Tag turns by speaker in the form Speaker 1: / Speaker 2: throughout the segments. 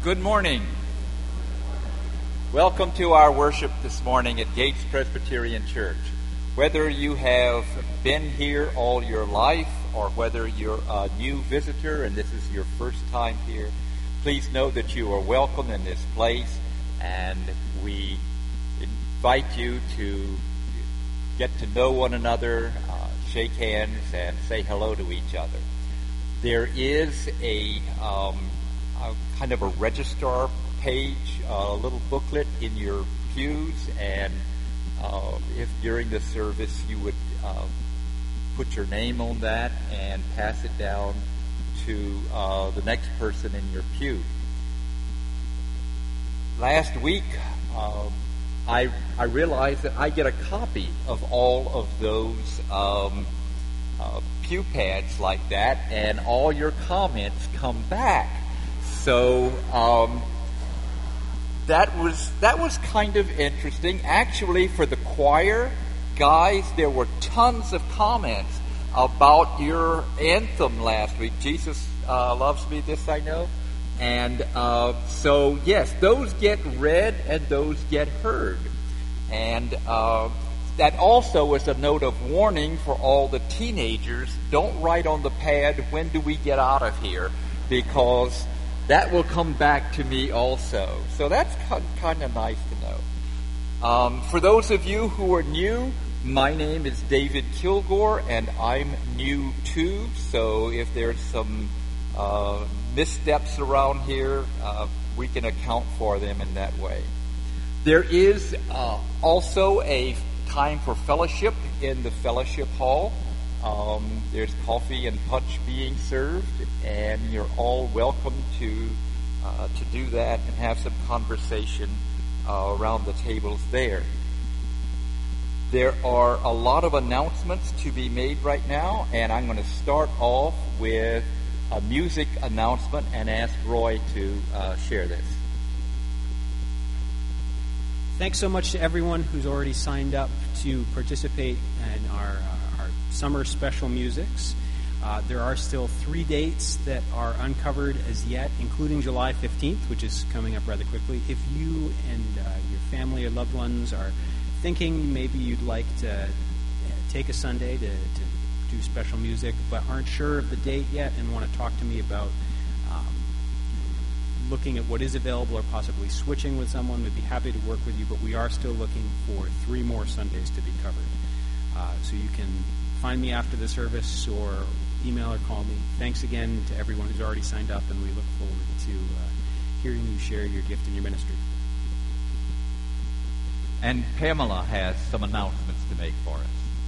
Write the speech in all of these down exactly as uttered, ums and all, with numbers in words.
Speaker 1: Good morning. Welcome to our worship this morning at Gates Presbyterian Church. Whether you have been here all your life or whether you're a new visitor and this is your first time here, please know that you are welcome in this place, and we invite you to get to know one another, uh, shake hands, and say hello to each other. There is a, um, a kind of a registrar page, a little booklet in your pews, and uh, if during the service you would uh, put your name on that and pass it down to uh, the next person in your pew. Last week, um, I I realized that I get a copy of all of those um, uh, pew pads like that, and all your comments come back. So um, that was that was kind of interesting. Actually, for the choir guys, there were tons of comments about your anthem last week. Jesus uh, loves me, this I know. And uh, so, yes, those get read and those get heard. And uh, that also is a note of warning for all the teenagers. Don't write on the pad, "When do we get out of here?" Because that will come back to me also. So that's kind of nice to know. Um, for those of you who are new, my name is David Kilgore, and I'm new too. So if there's some uh, missteps around here, uh, we can account for them in that way. There is uh, also a time for fellowship in the fellowship hall. Um, there's coffee and punch being served, and you're all welcome to uh, to do that and have some conversation uh, around the tables there. There are a lot of announcements to be made right now, and I'm going to start off with a music announcement and ask Roy to uh, share this.
Speaker 2: Thanks so much to everyone who's already signed up to participate in our, uh, our summer special musics. Uh, there are still three dates that are uncovered as yet, including July fifteenth, which is coming up rather quickly. If you and uh, your family or loved ones are thinking maybe you'd like to take a Sunday to, to do special music but aren't sure of the date yet and want to talk to me about um, looking at what is available or possibly switching with someone, we'd be happy to work with you, but we are still looking for three more Sundays to be covered. Uh, so you can find me after the service or email or call me. Thanks again to everyone who's already signed up, and we look forward to uh, hearing you share your gift and your ministry.
Speaker 1: And Pamela has some announcements to make for us.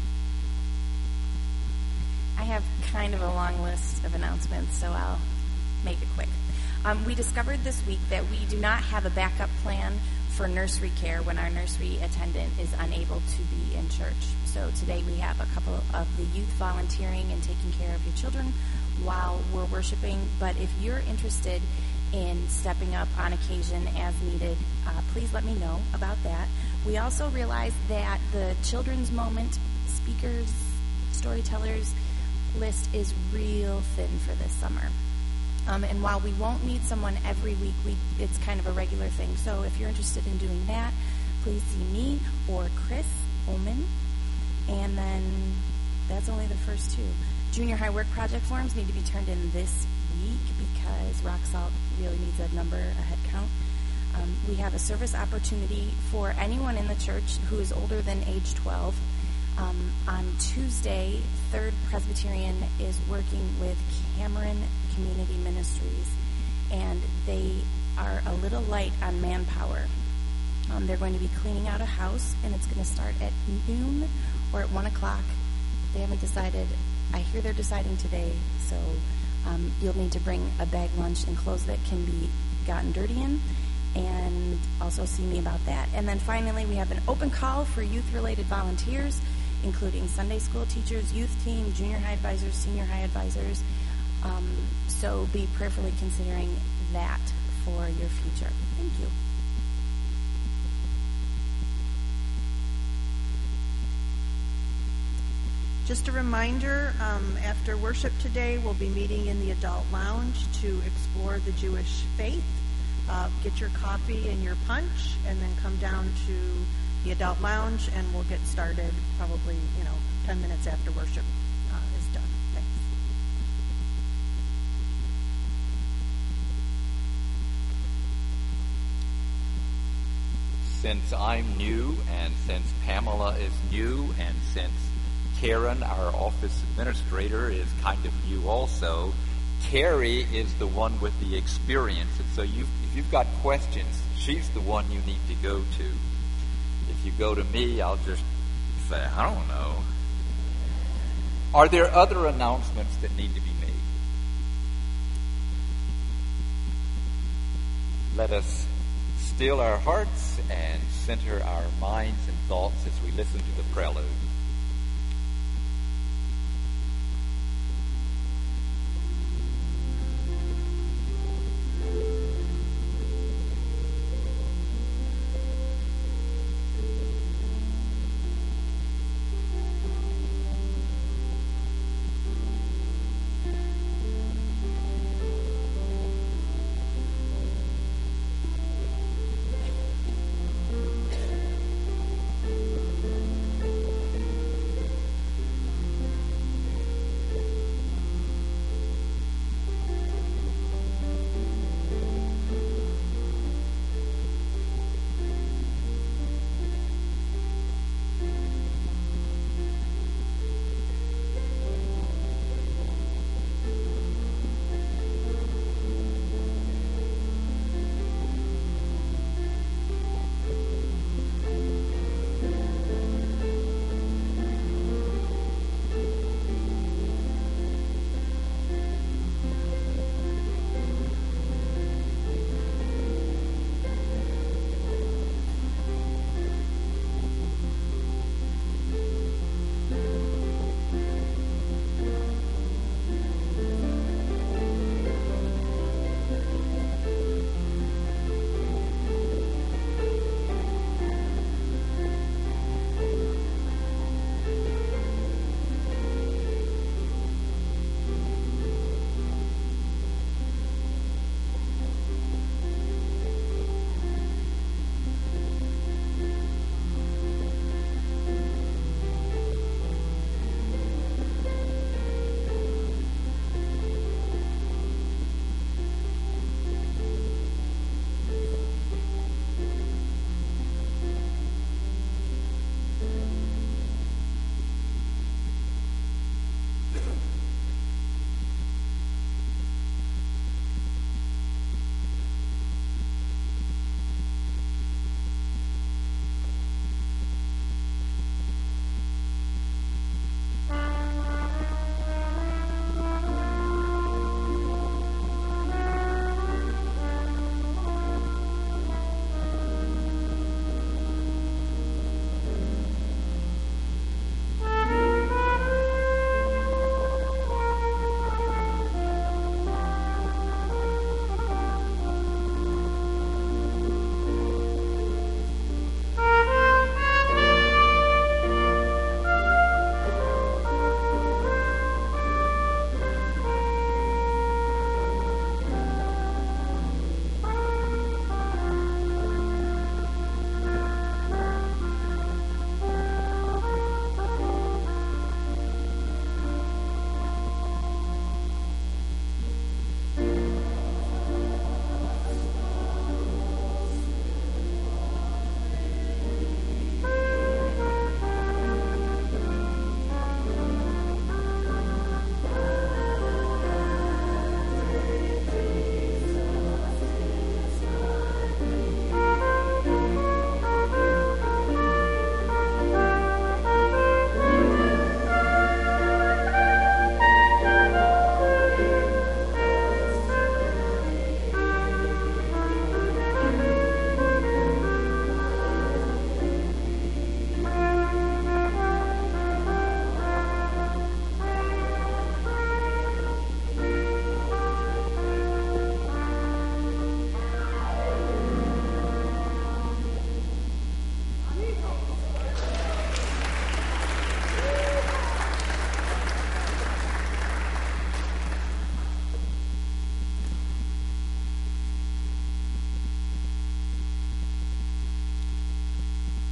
Speaker 3: I have kind of a long list of announcements, so I'll make it quick. Um, we discovered this week that we do not have a backup plan for nursery care when our nursery attendant is unable to be in church. So today we have a couple of the youth volunteering and taking care of your children while we're worshiping. But if you're interested in stepping up on occasion as needed, uh, please let me know about that. We also realize that the Children's Moment speakers, storytellers list is real thin for this summer. Um, and while we won't need someone every week, we it's kind of a regular thing. So if you're interested in doing that, please see me or Chris Ullman. And then that's only the first two. Junior high work project forms need to be turned in this week because Rock Salt really needs a number, a head count. Um, we have a service opportunity for anyone in the church who is older than age twelve. Um, on Tuesday, Third Presbyterian is working with Cameron Community Ministries, and they are a little light on manpower. Um, they're going to be cleaning out a house, and it's going to start at noon or at one o'clock. They haven't decided. I hear they're deciding today, so um, you'll need to bring a bag lunch and clothes that can be gotten dirty in, and also see me about that. And then finally, we have an open call for youth-related volunteers, including Sunday school teachers, youth team, junior high advisors, senior high advisors. Um, so be prayerfully considering that for your future. Thank you.
Speaker 4: Just a reminder, um, after worship today, we'll be meeting in the adult lounge to explore the Jewish faith. uh, get your coffee and your punch, and then come down to the adult lounge, and we'll get started probably, you know, ten minutes after worship uh, is done. Thanks.
Speaker 1: Since I'm new, and since Pamela is new, and since Karen, our office administrator, is kind of new also, Carrie is the one with the experience. And so you, if you've got questions, she's the one you need to go to. If you go to me, I'll just say, I don't know. Are there other announcements that need to be made? Let us still our hearts and center our minds and thoughts as we listen to the prelude.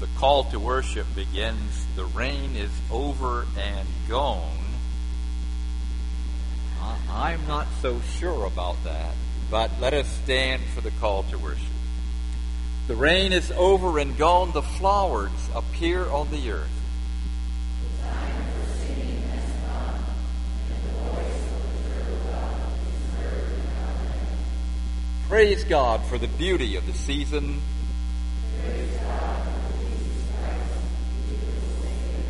Speaker 1: the call to worship begins, "The rain is over and gone," I'm not so sure about that, but let us stand for the call to worship. The rain is over and gone, the flowers appear on the earth.
Speaker 5: The time for singing has come, and the voice of the turtle is heard in our land.
Speaker 1: Praise God for the beauty of the season.
Speaker 5: Praise God for Jesus Christ, beautiful Savior.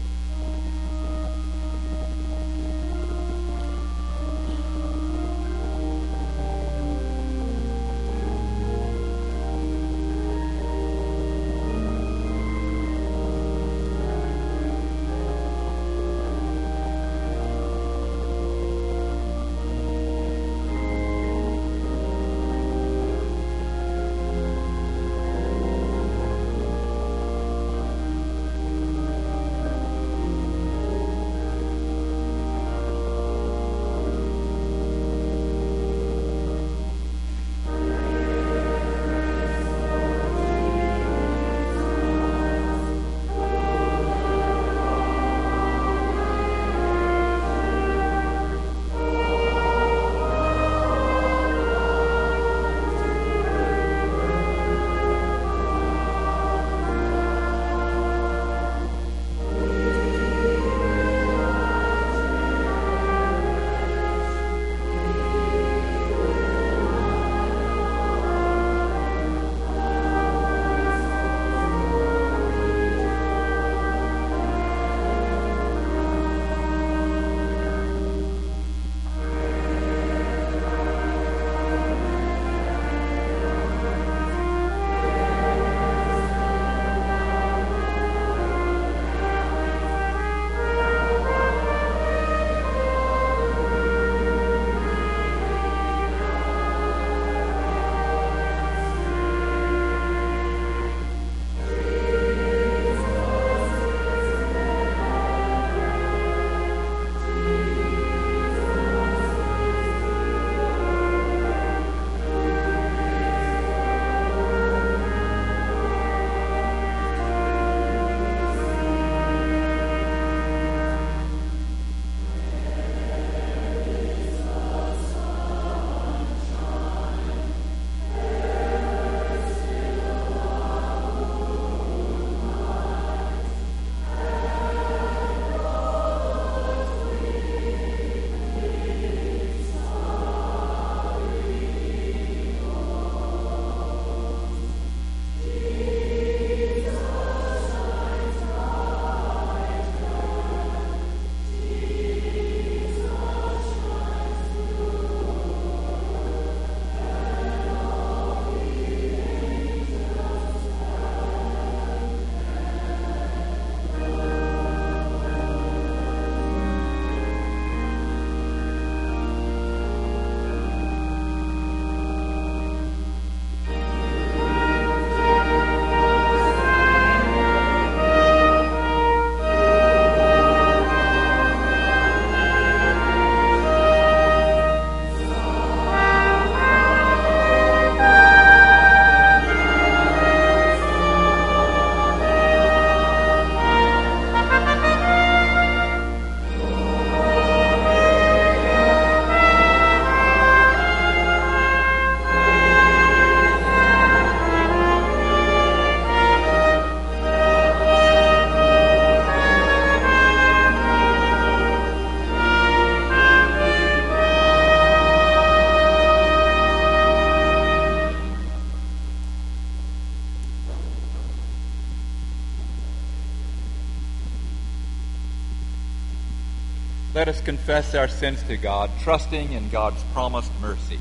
Speaker 1: Let us confess our sins to God, trusting in God's promised mercy.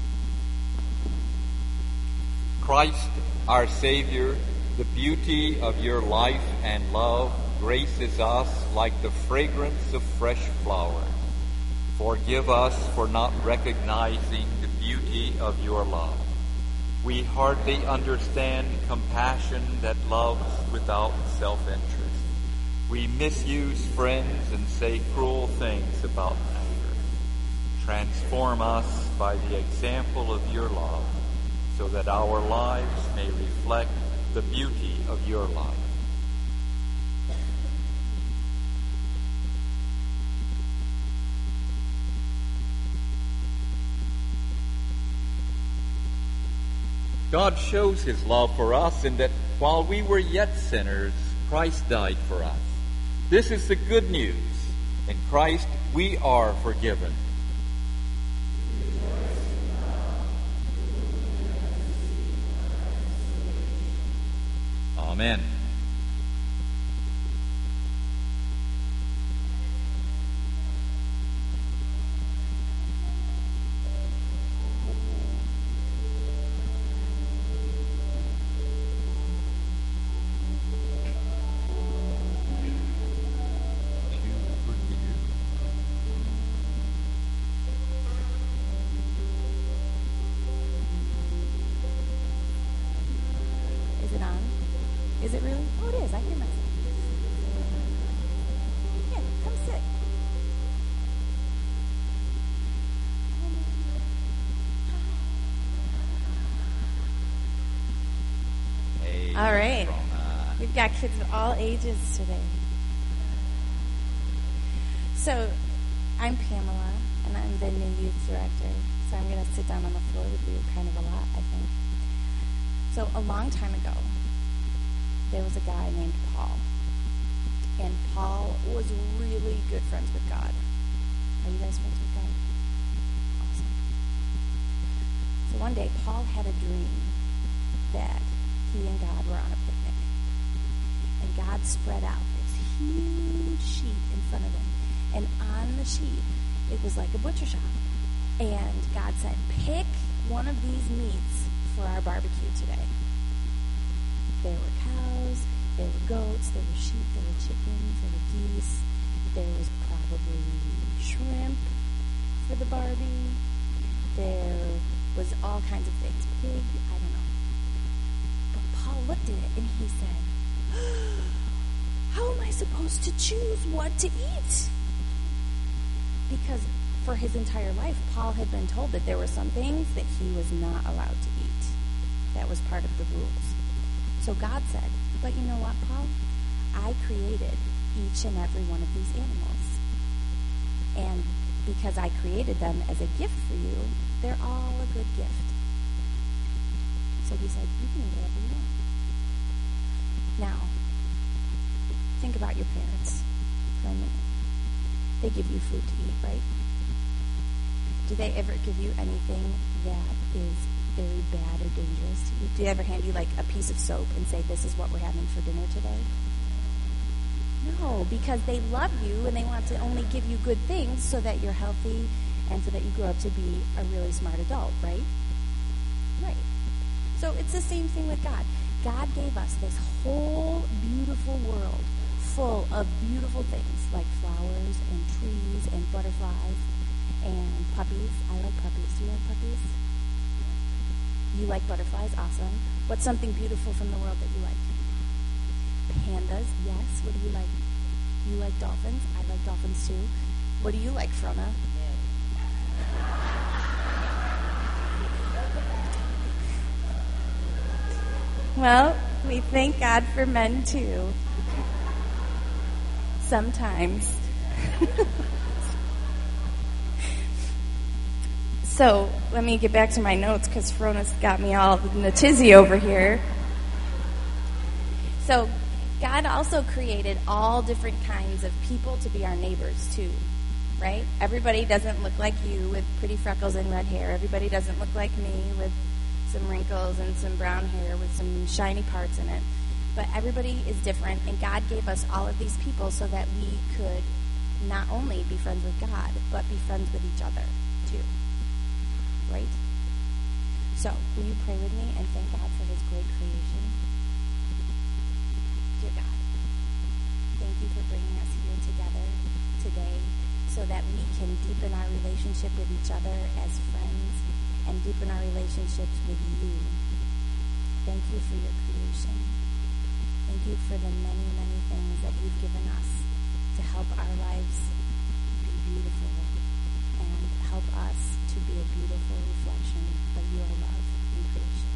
Speaker 1: Christ, our Savior, the beauty of your life and love graces us like the fragrance of fresh flowers. Forgive us for not recognizing the beauty of your love. We hardly understand compassion that loves without self-interest. We misuse friends and say cruel things about neighbors. Transform us by the example of your love. so that our lives may reflect the beauty of your life. God shows his love for us in that while we were yet sinners, Christ died for us. This is the good news. In Christ, we are forgiven. Amen.
Speaker 3: Is it on? Is it really? Oh, it is. I hear myself. Yeah, come sit.
Speaker 1: Hey,
Speaker 3: All right.
Speaker 1: Rona.
Speaker 3: We've got kids of all ages today. So, I'm Pamela, and I'm the new youth director. So I'm going to sit down on the floor with you kind of a lot, I think. So a long time ago, there was a guy named Paul. And Paul was really good friends with God. Are you guys friends with God? Awesome. So one day, Paul had a dream that he and God were on a picnic. And God spread out this huge sheet in front of him. And on the sheet, it was like a butcher shop. And God said, pick one of these meats for our barbecue today. There were cows, there were goats, there were sheep, there were chickens, there were geese, there was probably shrimp for the barbie, there was all kinds of things, pig, I don't know. But Paul looked at it and he said, how am I supposed to choose what to eat? Because for his entire life, Paul had been told that there were some things that he was not allowed to eat. That was part of the rules. So God said, but you know what, Paul? I created each and every one of these animals. And because I created them as a gift for you, they're all a good gift. So he said, you can eat whatever you want. Now, think about your parents for a minute. They give you food to eat, right? Do they ever give you anything that is very bad or dangerous to you? Do they ever hand you like a piece of soap and say, this is what we're having for dinner today? No, because they love you and they want to only give you good things so that you're healthy and so that you grow up to be a really smart adult, right? Right. So it's the same thing with God. God gave us this whole beautiful world full of beautiful things like flowers and trees and butterflies and puppies. I like puppies. Do you like puppies? You like butterflies? Awesome. What's something beautiful from the world that you like? Pandas, yes. What do you like? You like dolphins? I like dolphins too. What do you like, Frona? Well, we thank God for men too. Sometimes. So, let me get back to my notes because Frona's got me all in a tizzy over here. So, God also created all different kinds of people to be our neighbors too, right? Everybody doesn't look like you with pretty freckles and red hair. Everybody doesn't look like me with some wrinkles and some brown hair with some shiny parts in it. But everybody is different, and God gave us all of these people so that we could not only be friends with God, but be friends with each other too. Right? So, will you pray with me and thank God for his great creation? Dear God, thank you for bringing us here together today so that we can deepen our relationship with each other as friends and deepen our relationships with you. Thank you for your creation. Thank you for the many, many things that you've given us to help our lives be beautiful and help us to be a beautiful reflection of your love and creation.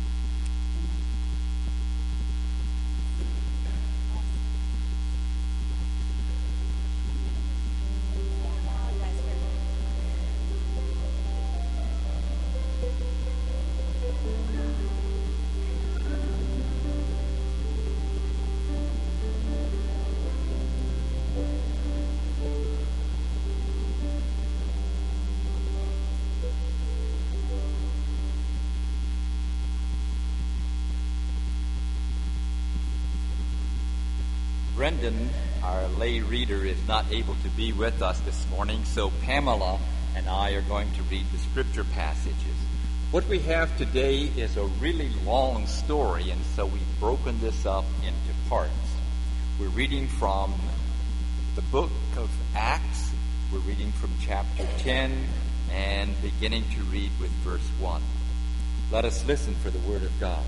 Speaker 1: Brendan, our lay reader, is not able to be with us this morning, so Pamela and I are going to read the scripture passages. What we have today is a really long story, and so we've broken this up into parts. We're reading from the book of Acts. We're reading from chapter ten and beginning to read with verse one. Let us listen for the word of God.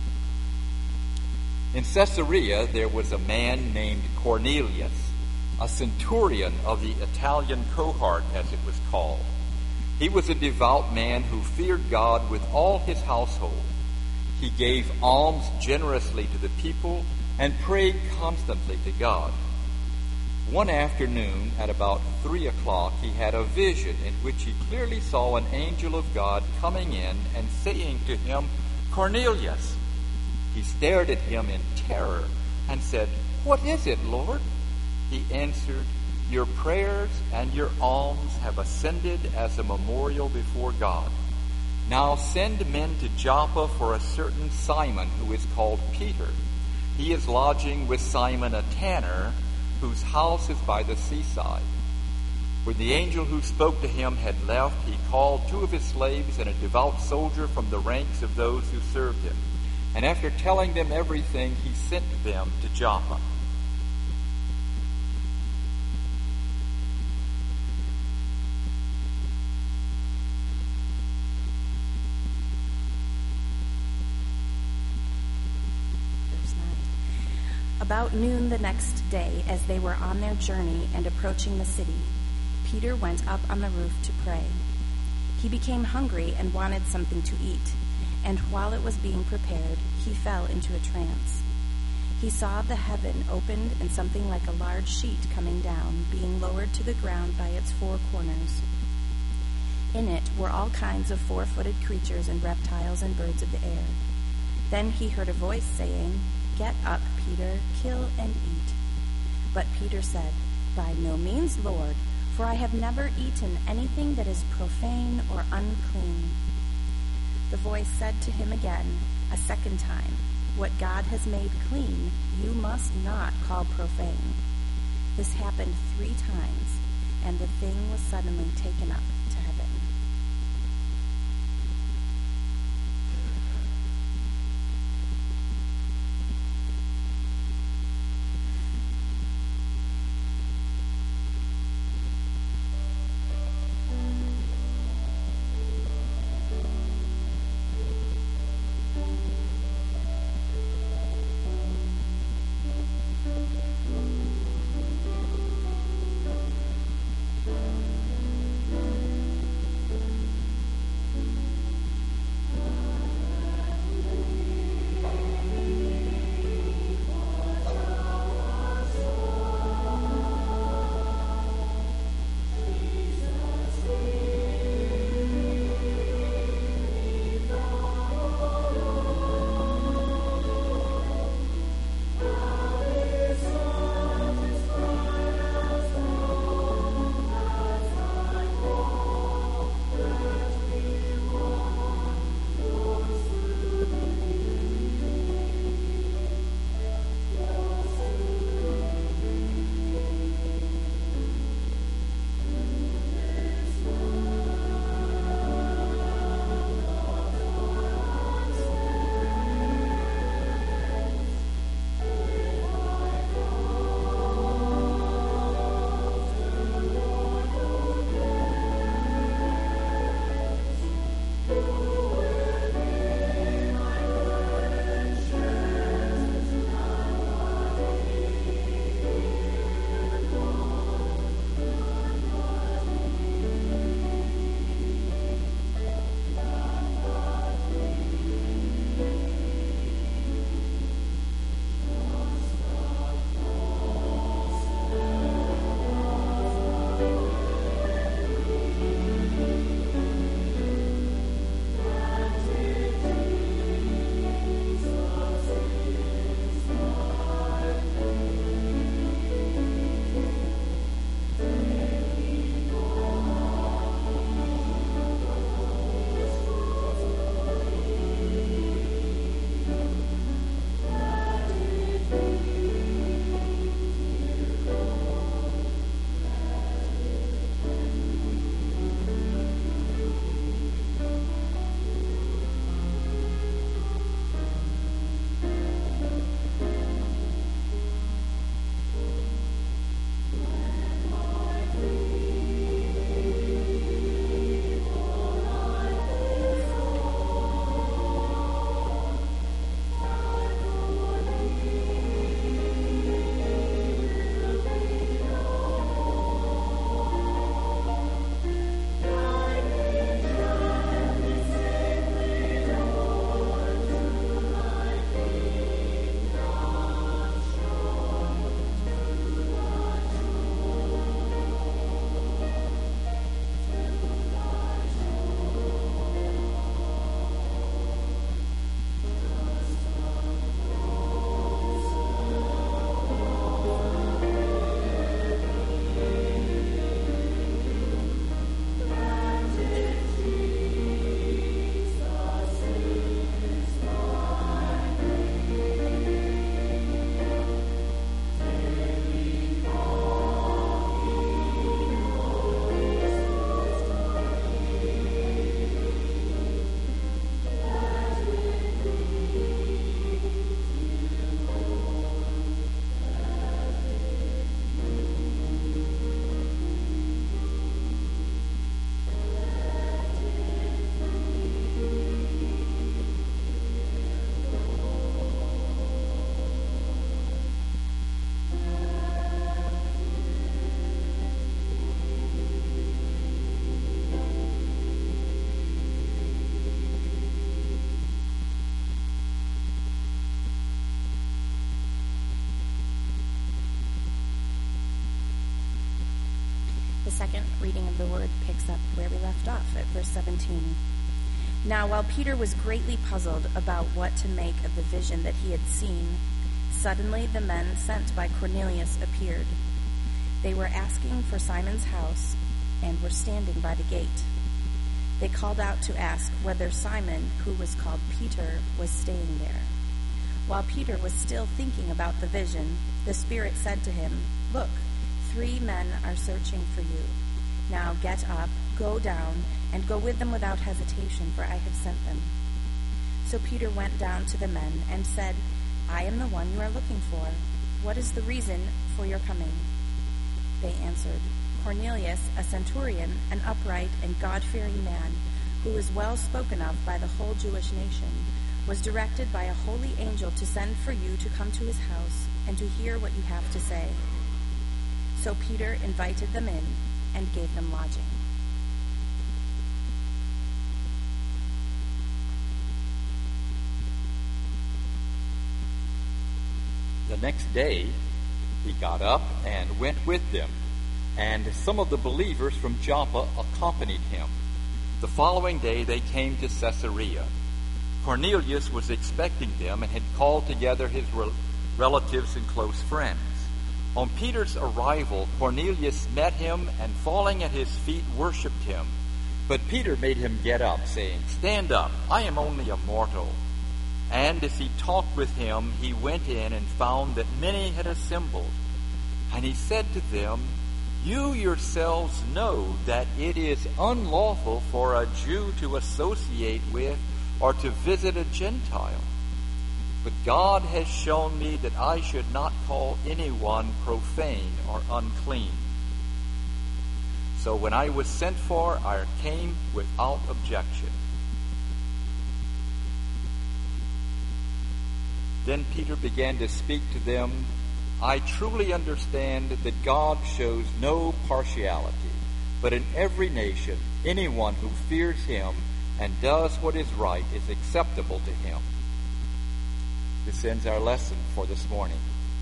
Speaker 1: In Caesarea, there was a man named Cornelius, a centurion of the Italian cohort, as it was called. He was a devout man who feared God with all his household. He gave alms generously to the people and prayed constantly to God. One afternoon, at about three o'clock, he had a vision in which he clearly saw an angel of God coming in and saying to him, "Cornelius." He stared at him in terror and said, "What is it, Lord?" He answered, "Your prayers and your alms have ascended as a memorial before God. Now send men to Joppa for a certain Simon who is called Peter. He is lodging with Simon a tanner, whose house is by the seaside." When the angel who spoke to him had left, he called two of his slaves and a devout soldier from the ranks of those who served him. And after telling them everything, he sent them to Joppa.
Speaker 3: About noon the next day, as they were on their journey and approaching the city, Peter went up on the roof to pray. He became hungry and wanted something to eat, and while it was being prepared, he fell into a trance. He saw the heaven opened and something like a large sheet coming down, being lowered to the ground by its four corners. In it were all kinds of four-footed creatures and reptiles and birds of the air. Then he heard a voice saying, "Get up, Peter, kill and eat." But Peter said, "By no means, Lord, for I have never eaten anything that is profane or unclean." The voice said to him again, a second time, "What God has made clean, you must not call profane." This happened three times, and the thing was suddenly taken up to heaven. second reading of the word picks up where we left off at verse seventeen. Now, while Peter was greatly puzzled about what to make of the vision that he had seen, suddenly the men sent by Cornelius appeared. They were asking for Simon's house and were standing by the gate. They called out to ask whether Simon, who was called Peter, was staying there. While Peter was still thinking about the vision, the Spirit said to him, "Look, three men are searching for you. Now get up, go down, and go with them without hesitation, for I have sent them." So Peter went down to the men and said, "I am the one you are looking for. What is the reason for your coming?" They answered, "Cornelius, a centurion, an upright and God-fearing man, who is well spoken of by the whole Jewish nation, was directed by a holy angel to send for you to come to his house and to hear what you have to say." So Peter invited them in and gave them lodging.
Speaker 1: The next day, he got up and went with them, and some of the believers from Joppa accompanied him. The following day, they came to Caesarea. Cornelius was expecting them and had called together his re- relatives and close friends. On Peter's arrival, Cornelius met him and, falling at his feet, worshipped him. But Peter made him get up, saying, "Stand up, I am only a mortal." And as he talked with him, he went in and found that many had assembled. And he said to them, "You yourselves know that it is unlawful for a Jew to associate with or to visit a Gentile. But God has shown me that I should not call anyone profane or unclean. So when I was sent for, I came without objection." Then Peter began to speak to them, "I truly understand that God shows no partiality, but in every nation, anyone who fears him and does what is right is acceptable to him." This ends our lesson for this morning.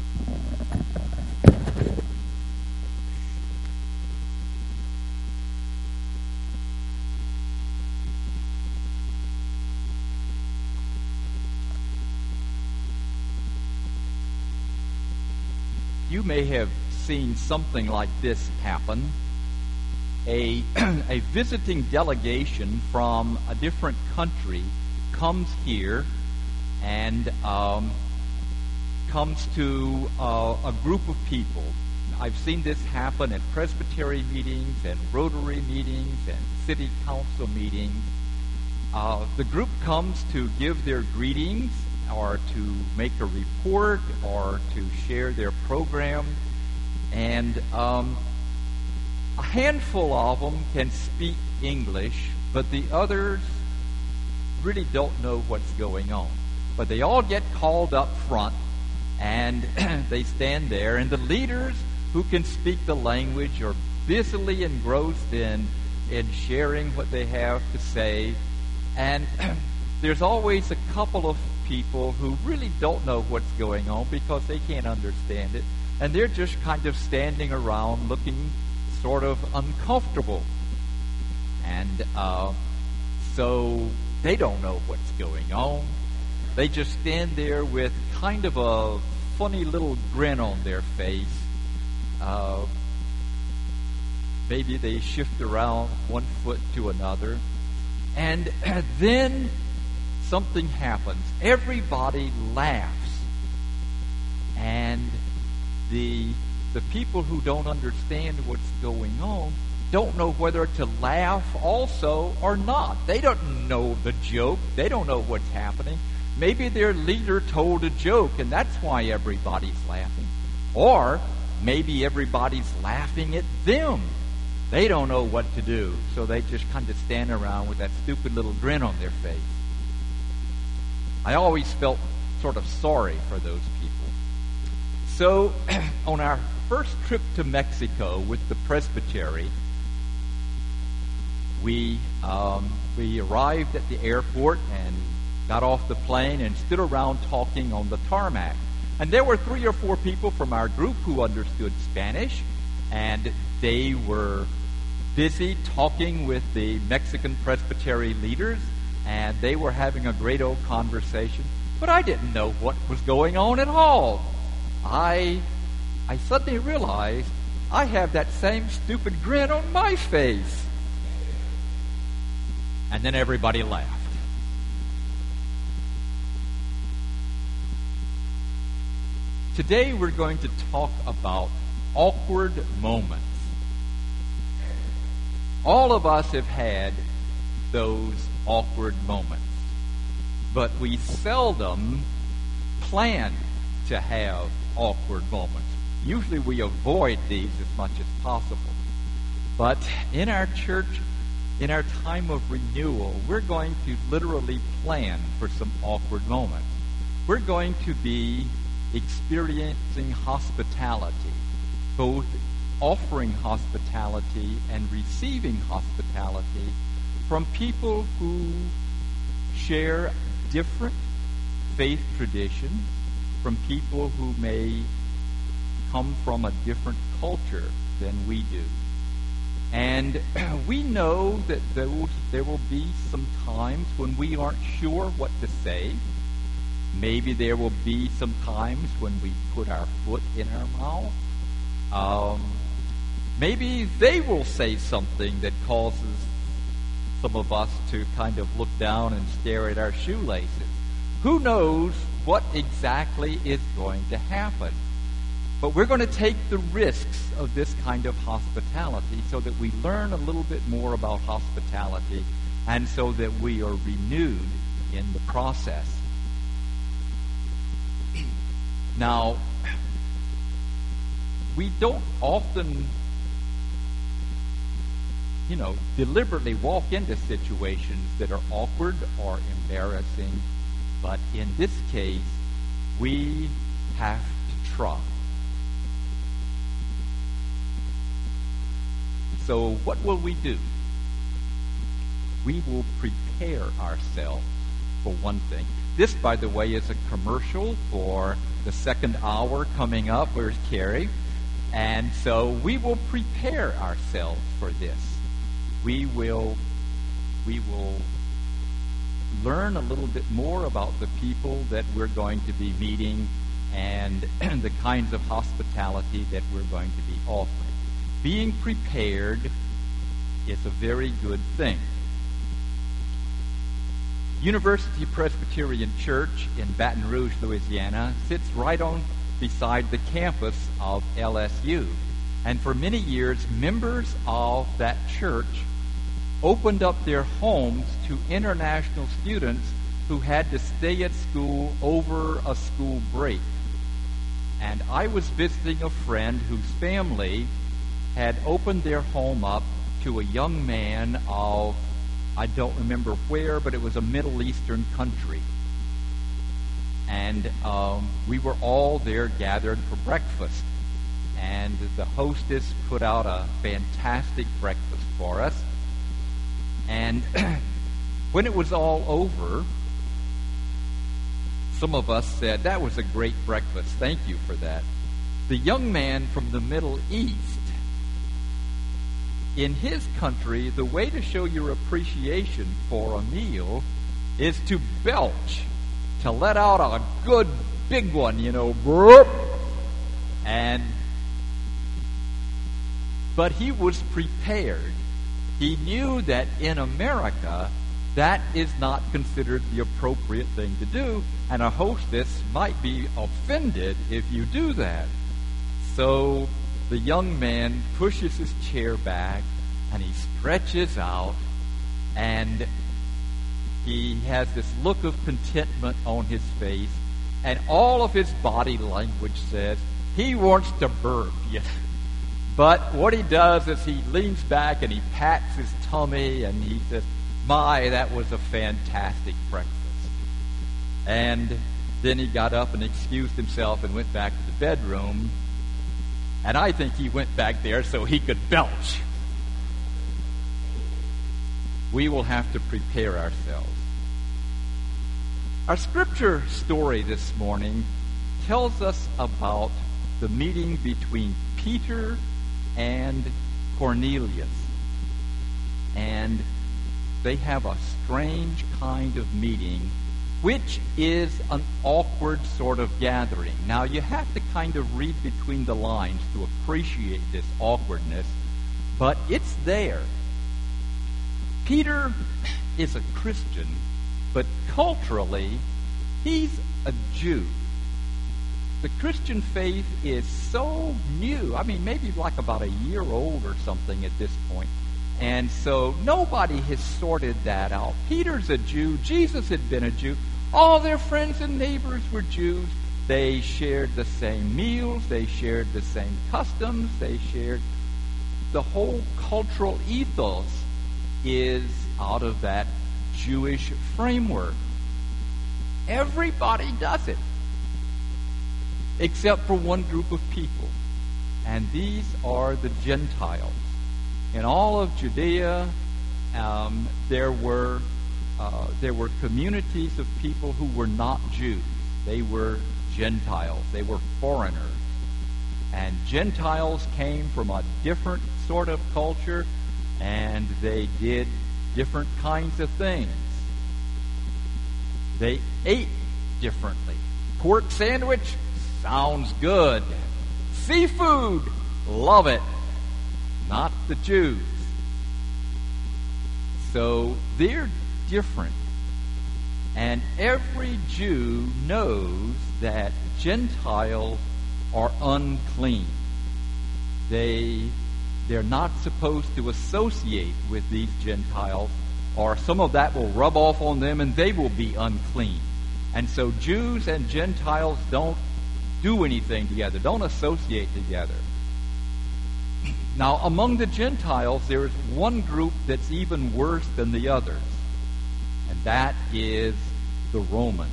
Speaker 1: You may have seen something like this happen. A, a visiting delegation from a different country comes here and um, comes to uh, a group of people. I've seen this happen at Presbytery meetings and Rotary meetings and City Council meetings. Uh, the group comes to give their greetings or to make a report or to share their program. And um, a handful of them can speak English, but the others really don't know what's going on. But they all get called up front, and they stand there, and the leaders who can speak the language are busily engrossed in, in sharing what they have to say. And there's always a couple of people who really don't know what's going on because they can't understand it, and they're just kind of standing around looking sort of uncomfortable. And uh, so they don't know what's going on. They just stand there with kind of a funny little grin on their face. Uh, maybe they shift around one foot to another. And then something happens. Everybody laughs. And the the people who don't understand what's going on don't know whether to laugh also or not. They don't know the joke. They don't know what's happening. Maybe their leader told a joke, and that's why everybody's laughing. Or maybe everybody's laughing at them. They don't know what to do, so they just kind of stand around with that stupid little grin on their face. I always felt sort of sorry for those people. So on our first trip to Mexico with the Presbytery, we um, we arrived at the airport and got off the plane and stood around talking on the tarmac. And there were three or four people from our group who understood Spanish, and they were busy talking with the Mexican Presbytery leaders, and they were having a great old conversation, but I didn't know what was going on at all. I, I suddenly realized I have that same stupid grin on my face. And then everybody laughed. Today we're going to talk about awkward moments. All of us have had those awkward moments, but we seldom plan to have awkward moments. Usually we avoid these as much as possible. But in our church, in our time of renewal, we're going to literally plan for some awkward moments. We're going to be experiencing hospitality, both offering hospitality and receiving hospitality from people who share different faith traditions, from people who may come from a different culture than we do. And we know that there will, there will be some times when we aren't sure what to say. Maybe there will be some times when we put our foot in our mouth. Um, maybe they will say something that causes some of us to kind of look down and stare at our shoelaces. Who knows what exactly is going to happen? But we're going to take the risks of this kind of hospitality so that we learn a little bit more about hospitality and so that we are renewed in the process. Now, we don't often, you know, deliberately walk into situations that are awkward or embarrassing, but in this case, we have to try. So what will we do? We will prepare ourselves, for one thing. This, by the way, is a commercial for the second hour coming up. Where's Carrie? And so we will prepare ourselves for this. We will, we will learn a little bit more about the people that we're going to be meeting and the kinds of hospitality that we're going to be offering. Being prepared is a very good thing. University Presbyterian Church in Baton Rouge, Louisiana, sits right on beside the campus of L S U. And for many years, members of that church opened up their homes to international students who had to stay at school over a school break. And I was visiting a friend whose family had opened their home up to a young man of, I don't remember where, but it was a Middle Eastern country. And um, we were all there gathered for breakfast. And the hostess put out a fantastic breakfast for us. And when it was all over, some of us said, "That was a great breakfast. Thank you for that." The young man from the Middle East, in his country, the way to show your appreciation for a meal is to belch, to let out a good big one, you know, burp. And, but he was prepared. He knew that in America, that is not considered the appropriate thing to do, and a hostess might be offended if you do that. So the young man pushes his chair back, and he stretches out, and he has this look of contentment on his face, and all of his body language says he wants to burp. But what he does is he leans back and he pats his tummy, and he says, "My, that was a fantastic breakfast." And then he got up and excused himself and went back to the bedroom. And I think he went back there so he could belch. We will have to prepare ourselves. Our scripture story this morning tells us about the meeting between Peter and Cornelius. and they have a strange kind of meeting, which is an awkward sort of gathering. Now, you have to kind of read between the lines to appreciate this awkwardness, but it's there. Peter is a Christian, but culturally, he's a Jew. The Christian faith is so new. I mean, maybe like about a year old or something at this point. And so nobody has sorted that out. Peter's a Jew. Jesus had been a Jew. All their friends and neighbors were Jews. They shared the same meals. They shared the same customs. They shared the whole cultural ethos is out of that Jewish framework. Everybody does it, except for one group of people, and these are the Gentiles. In all of Judea, um, there were uh, there were communities of people who were not Jews. They were Gentiles. They were foreigners. And Gentiles came from a different sort of culture, and they did different kinds of things. They ate differently. Pork sandwich? Sounds good. Seafood? Love it. Not the Jews. So they're different. And every Jew knows that Gentiles are unclean. They, they're not supposed to associate with these Gentiles, or some of that will rub off on them and they will be unclean. And so Jews and Gentiles don't do anything together, don't associate together. Now, among the Gentiles, there is one group that's even worse than the others, and that is the Romans.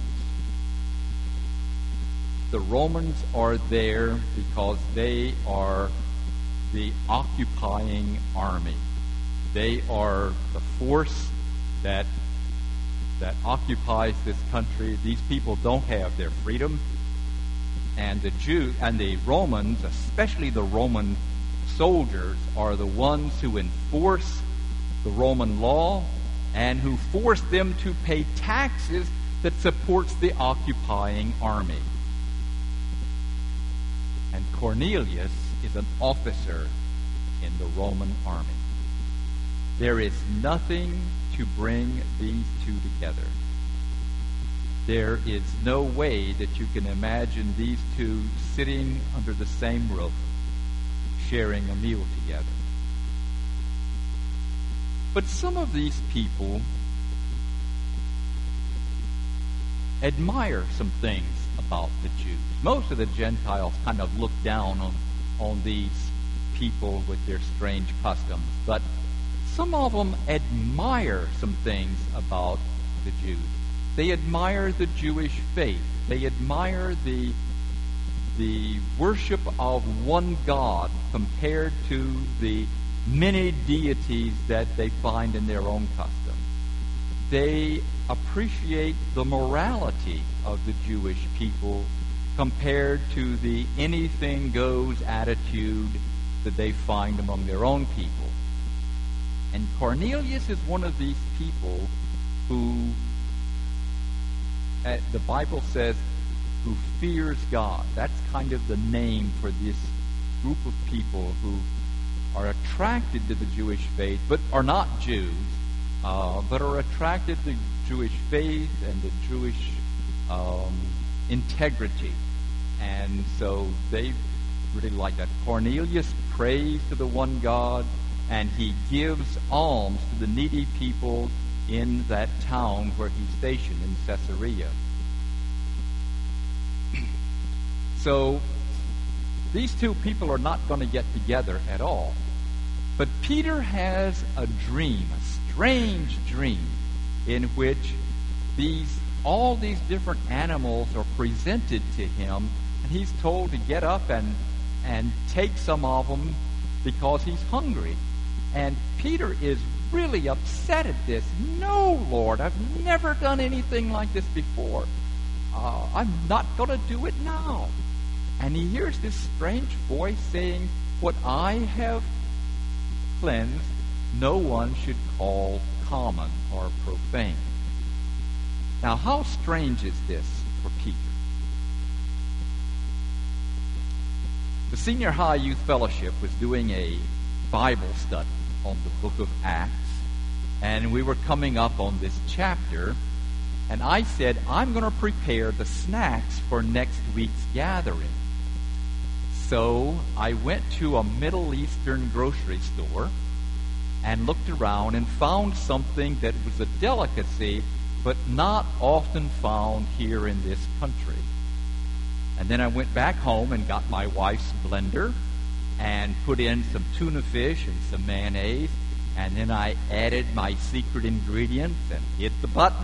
Speaker 1: The Romans are there because they are the occupying army. They are the force that that occupies this country. These people don't have their freedom. And the Jew and the Romans, especially the Roman soldiers, are the ones who enforce the Roman law and who force them to pay taxes that supports the occupying army. And Cornelius is an officer in the Roman army. There is nothing to bring these two together. There is no way that you can imagine these two sitting under the same roof, sharing a meal together. But some of these people admire some things about the Jews. Most of the Gentiles kind of look down on, on these people with their strange customs, but some of them admire some things about the Jews. They admire the Jewish faith. They admire the, the worship of one God compared to the many deities that they find in their own customs. They appreciate the morality of the Jewish people compared to the anything goes attitude that they find among their own people. And Cornelius is one of these people who, uh, the Bible says, who fears God. That's kind of the name for this group of people who are attracted to the Jewish faith, but are not Jews, uh, but are attracted to Jewish faith and the Jewish um, integrity. And so they really like that. Cornelius prays to the one God, and he gives alms to the needy people in that town where he's stationed in Caesarea. So these two people are not going to get together at all. But Peter has a dream, a strange dream, in which these all these different animals are presented to him, and he's told to get up and and take some of them because he's hungry. And Peter is really upset at this. No, Lord, I've never done anything like this before. Uh, I'm not going to do it now. And he hears this strange voice saying, what I have cleansed, no one should call common or profane. Now, how strange is this for Peter? The Senior High Youth Fellowship was doing a Bible study on the book of Acts, and we were coming up on this chapter, and I said, I'm going to prepare the snacks for next week's gathering. So I went to a Middle Eastern grocery store and looked around and found something that was a delicacy, but not often found here in this country. And then I went back home and got my wife's blender and put in some tuna fish and some mayonnaise, and then I added my secret ingredients and hit the button.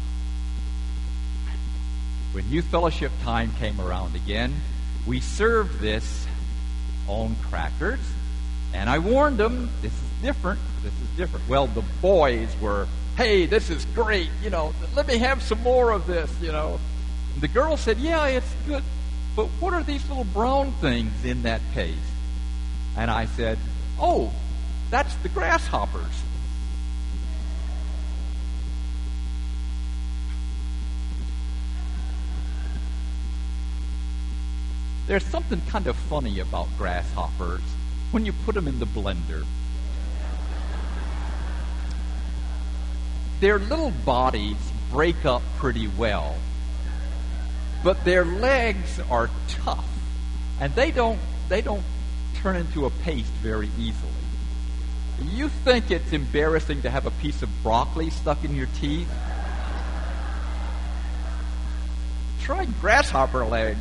Speaker 1: When Youth Fellowship time came around again, we served this on crackers, and I warned them, this is different, this is different. Well, the boys were, hey, this is great, you know, let me have some more of this, you know. And the girl said, yeah, it's good, but what are these little brown things in that paste? And I said, oh, that's the grasshoppers. There's something kind of funny about grasshoppers when you put them in the blender. Their little bodies break up pretty well, but their legs are tough, and they don't they don't turn into a paste very easily. You think it's embarrassing to have a piece of broccoli stuck in your teeth? Try grasshopper legs.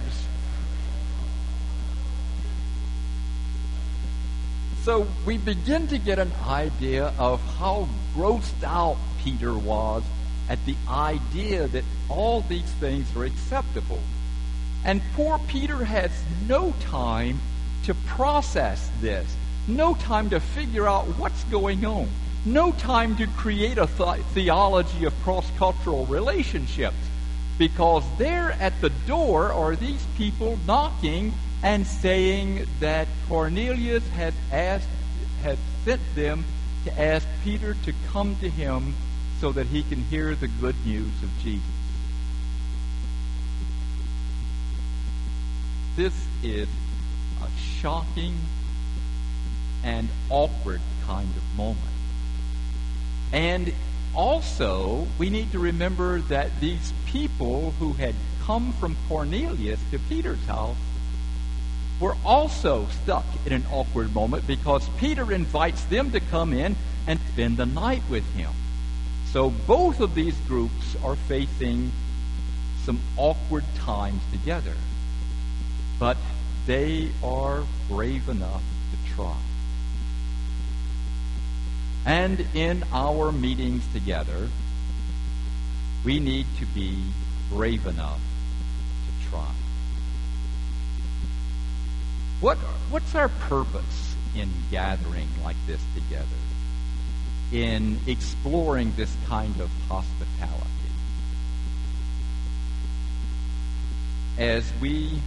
Speaker 1: So we begin to get an idea of how grossed out Peter was at the idea that all these things are acceptable. And poor Peter has no time to process this, no time to figure out what's going on, no time to create a th- theology of cross-cultural relationships, because there at the door are these people knocking and saying that Cornelius had asked, had sent them to ask Peter to come to him so that he can hear the good news of Jesus. This is a shocking and awkward kind of moment. And also, we need to remember that these people who had come from Cornelius to Peter's house were also stuck in an awkward moment because Peter invites them to come in and spend the night with him. So both of these groups are facing some awkward times together. But they are brave enough to try. And in our meetings together, we need to be brave enough to try. What, what's our purpose in gathering like this together? In exploring this kind of hospitality? As we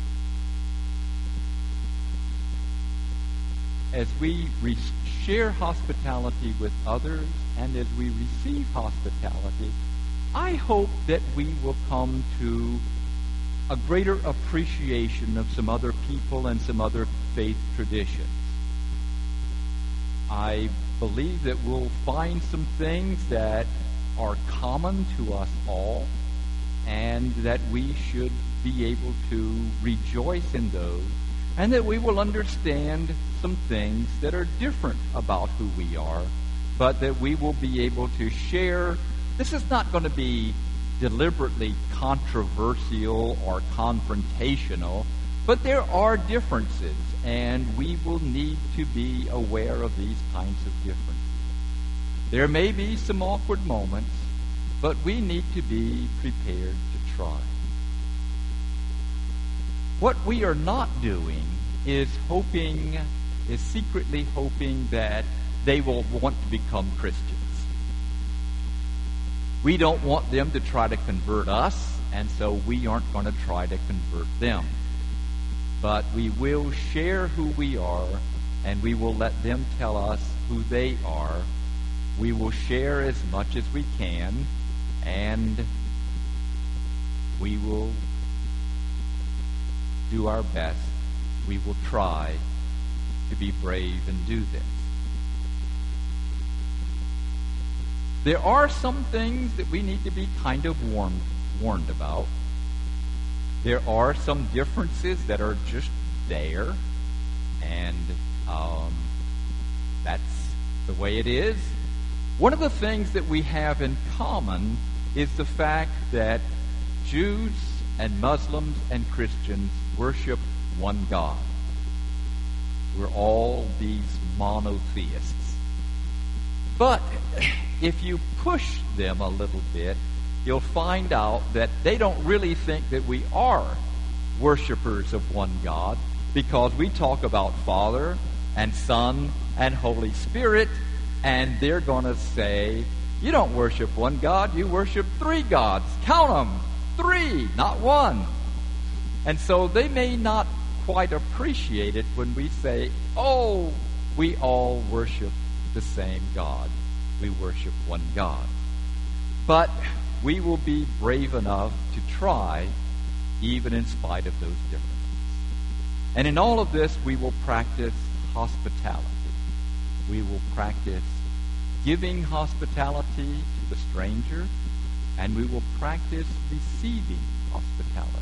Speaker 1: as we re- share hospitality with others and as we receive hospitality, I hope that we will come to a greater appreciation of some other people and some other faith traditions. I believe that we'll find some things that are common to us all and that we should be able to rejoice in those, and that we will understand some things that are different about who we are, but that we will be able to share. This is not going to be deliberately controversial or confrontational, but there are differences, and we will need to be aware of these kinds of differences. There may be some awkward moments, but we need to be prepared to try. What we are not doing is hoping, is secretly hoping that they will want to become Christians. We don't want them to try to convert us, and so we aren't going to try to convert them. But we will share who we are, and we will let them tell us who they are. We will share as much as we can, and we will do our best. We will try to be brave and do this. There are some things that we need to be kind of warned, warned about. There are some differences that are just there, and um, that's the way it is. One of the things that we have in common is the fact that Jews and Muslims and Christians worship one God. We're all these monotheists. But if you push them a little bit, you'll find out that they don't really think that we are worshipers of one God, because we talk about Father and Son and Holy Spirit, and they're going to say, you don't worship one God, you worship three gods. Count them. Three, not one. And so they may not quite appreciate it when we say, oh, we all worship the same God. We worship one God. But we will be brave enough to try, even in spite of those differences. And in all of this, we will practice hospitality. We will practice giving hospitality to the stranger, and we will practice receiving hospitality.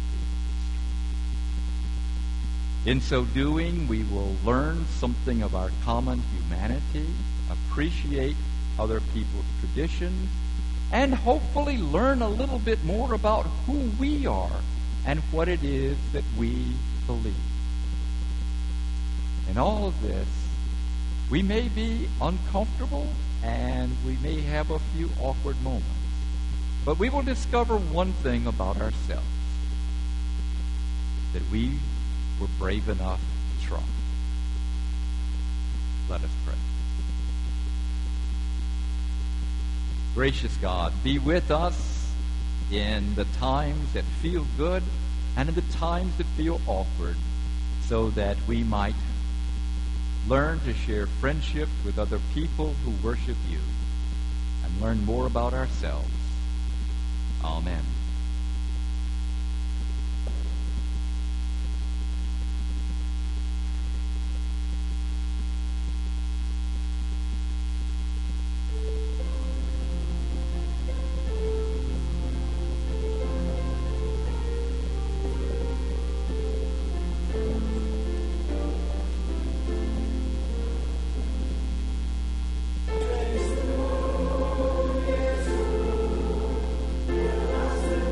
Speaker 1: In so doing, we will learn something of our common humanity, appreciate other people's traditions, and hopefully learn a little bit more about who we are and what it is that we believe. In all of this, we may be uncomfortable and we may have a few awkward moments, but we will discover one thing about ourselves, that we were brave enough to try. Let us pray. Gracious God, be with us in the times that feel good and in the times that feel awkward, so that we might learn to share friendship with other people who worship you and learn more about ourselves. Amen.
Speaker 5: Praise the Lord, yes,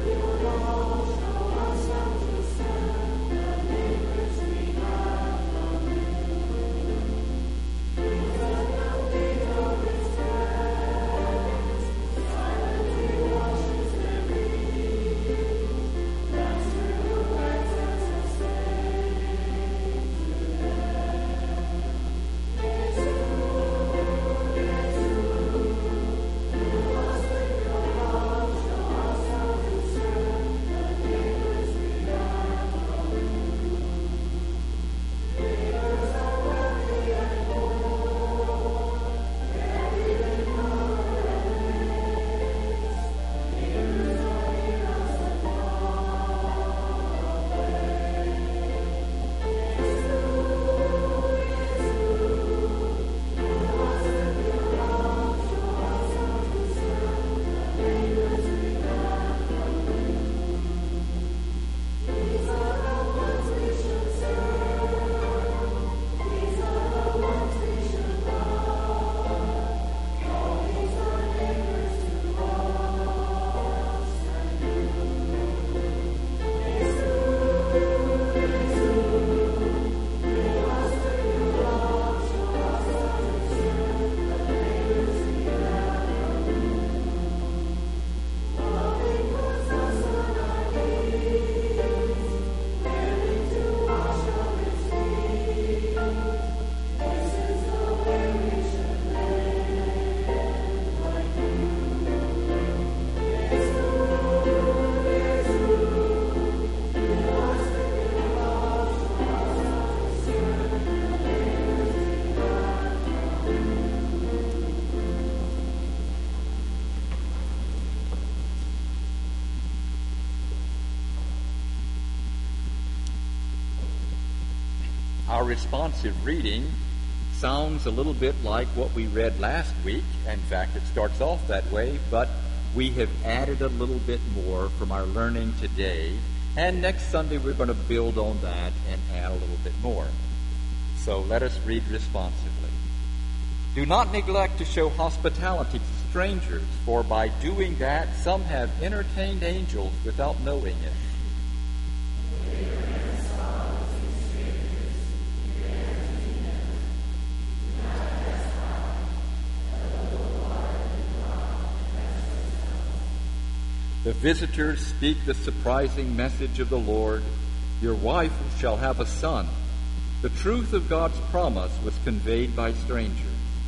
Speaker 1: our responsive reading sounds a little bit like what we read last week. In fact, it starts off that way, but we have added a little bit more from our learning today. And next Sunday, we're going to build on that and add a little bit more. So let us read responsively. Do not neglect to show hospitality to strangers, for by doing that, some have entertained angels without knowing it. The visitors speak the surprising message of the Lord. Your wife shall have a son. The truth of God's promise was conveyed by strangers.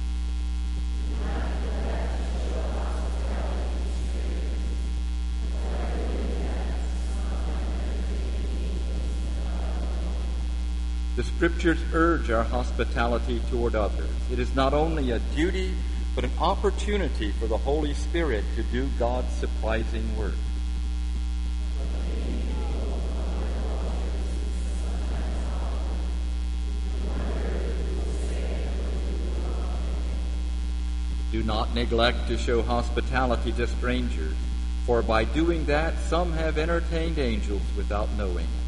Speaker 1: The Scriptures urge our hospitality toward others. It is not only a duty, but an opportunity for the Holy Spirit to do God's surprising work. Do not neglect to show hospitality to strangers, for by doing that some have entertained angels without knowing it.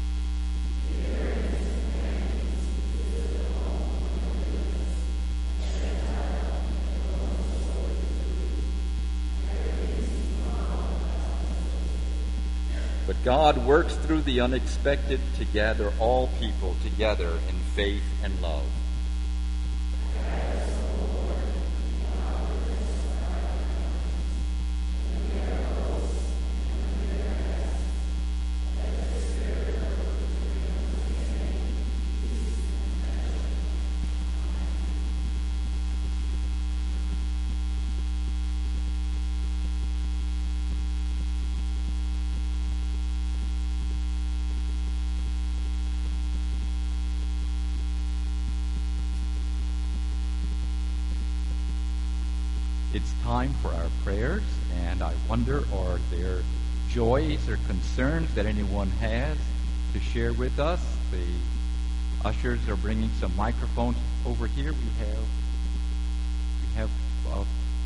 Speaker 1: But God works through the unexpected to gather all people together in faith and love. It's time for our prayers, and I wonder, are there joys or concerns that anyone has to share with us? The ushers are bringing some microphones over here. We have we have a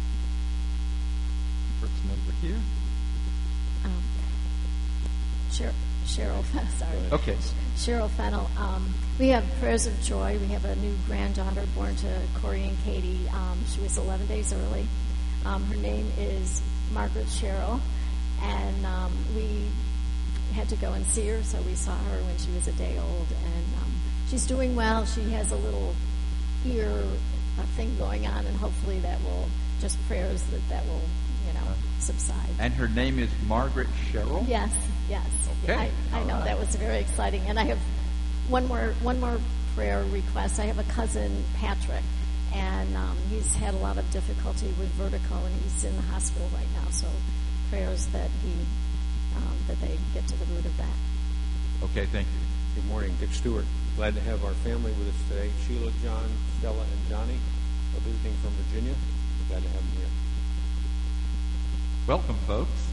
Speaker 1: person over here.
Speaker 6: Um, Cheryl, Cheryl, sorry.
Speaker 1: Okay.
Speaker 6: Cheryl Fennell. Um, we have prayers of joy. We have a new granddaughter born to Corey and Katie. Um, she was eleven days early. Um, her name is Margaret Cheryl, and um, we had to go and see her, so we saw her when she was a day old, and um, she's doing well. She has a little ear uh, thing going on, and hopefully that will, just prayers that that will, you know, subside.
Speaker 1: And her name is Margaret Cheryl?
Speaker 6: Yes, yes.
Speaker 1: Okay.
Speaker 6: I, I know,
Speaker 1: right.
Speaker 6: That was very exciting. And I have one more one more prayer request. I have a cousin, Patrick, and um, he's had a lot of difficulty with vertigo, and he's in the hospital right now. So prayers that he um, that they get to the root of that.
Speaker 1: Okay, thank you.
Speaker 7: Good morning, Dick Stewart. Glad to have our family with us today. Sheila, John, Stella, and Johnny are visiting from Virginia. We're glad to have them here.
Speaker 1: Welcome, folks.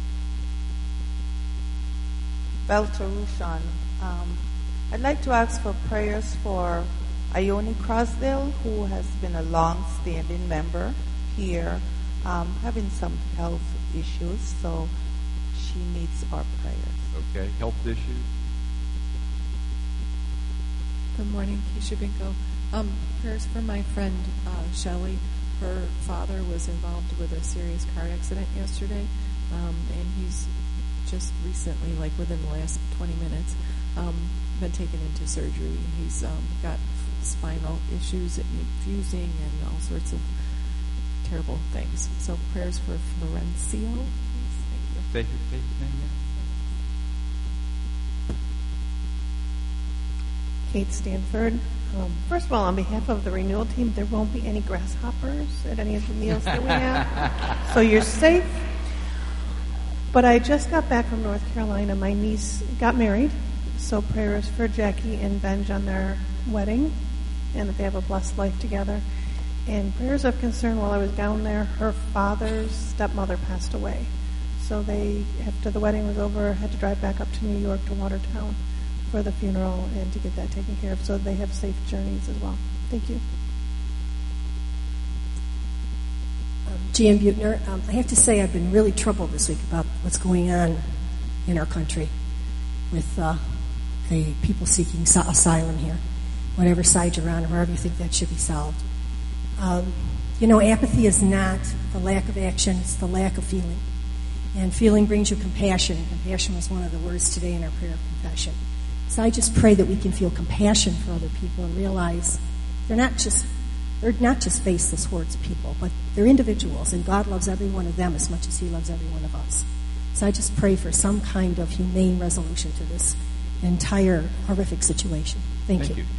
Speaker 8: Beltarushan. Um, I'd like to ask for prayers for Ione Crosdale, who has been a long-standing member here, um, having some health issues, so she needs our prayers.
Speaker 1: Okay, health issues.
Speaker 9: Good morning, Keisha Binko. Um, prayers for my friend uh, Shelley. Her father was involved with a serious car accident yesterday, um, and he's just recently, like within the last twenty minutes, um, been taken into surgery. He's um, got spinal issues that need fusing and all sorts of terrible things. So prayers for Florencio, please. Thank you.
Speaker 1: Say his name again.
Speaker 4: Kate Stanford. Um, first of all, on behalf of the renewal team, there won't be any grasshoppers at any of the meals that we have, so you're safe. But I just got back from North Carolina. My niece got married, so prayers for Jackie and Benj on their wedding, and that they have a blessed life together. And prayers of concern while I was down there, her father's stepmother passed away. So they, after the wedding was over, had to drive back up to New York to Watertown for the funeral and to get that taken care of so they have safe journeys as well. Thank you.
Speaker 10: Um, Jan Butner, um, I have to say I've been really troubled this week about what's going on in our country with uh, the people seeking so- asylum here, whatever side you're on or however you think that should be solved. Um, you know, apathy is not the lack of action, it's the lack of feeling. And feeling brings you compassion. Compassion was one of the words today in our prayer of confession. So I just pray that we can feel compassion for other people and realize they're not just they're not just faceless hordes of people, but they're individuals, and God loves every one of them as much as He loves every one of us. So I just pray for some kind of humane resolution to this entire horrific situation. Thank,
Speaker 1: Thank
Speaker 10: you.
Speaker 1: you.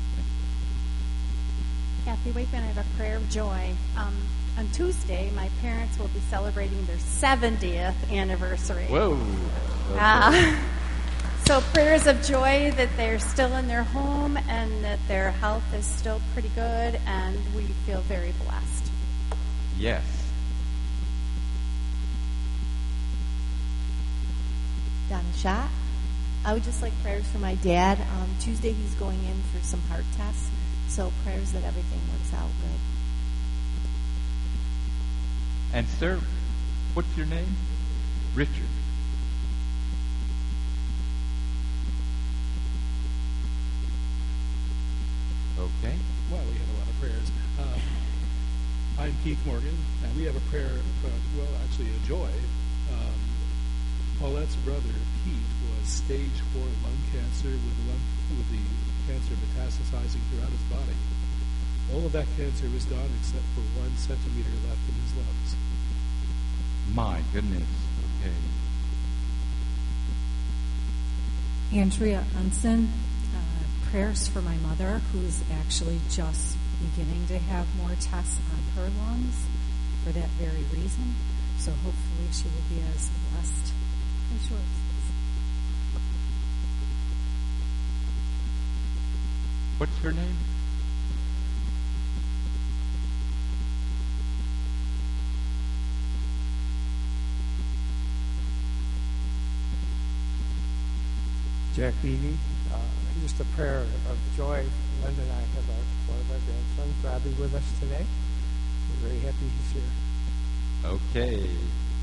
Speaker 11: Kathy Wakeman, I have a prayer of joy. Um, on Tuesday, my parents will be celebrating their seventieth anniversary.
Speaker 1: Whoa.
Speaker 11: Uh, so prayers of joy that they're still in their home and that their health is still pretty good, and we feel very blessed.
Speaker 1: Yes.
Speaker 12: Donna Schott. I would just like prayers for my dad. Um, Tuesday he's going in for some heart tests, so prayers that everything works out good.
Speaker 1: And sir, what's your name? Richard. Okay.
Speaker 13: Well, we have a lot of prayers. Um, I'm Keith Morgan, and we have a prayer, uh, well, actually a joy. Um, Paulette's brother, Pete, was stage four lung cancer with, lung, with the cancer metastasizing throughout his body. All of that cancer is gone except for one centimeter left in his lungs.
Speaker 1: My goodness. Okay.
Speaker 14: Andrea Unson, uh, prayers for my mother, who's actually just beginning to have more tests on her lungs for that very reason. So hopefully she will be as blessed as yours.
Speaker 1: What's her name?
Speaker 15: Jack Beebe. Uh, just a prayer of joy. Linda and I have our, one of our grandsons, Robbie, with us today. We're very happy he's here.
Speaker 1: Okay.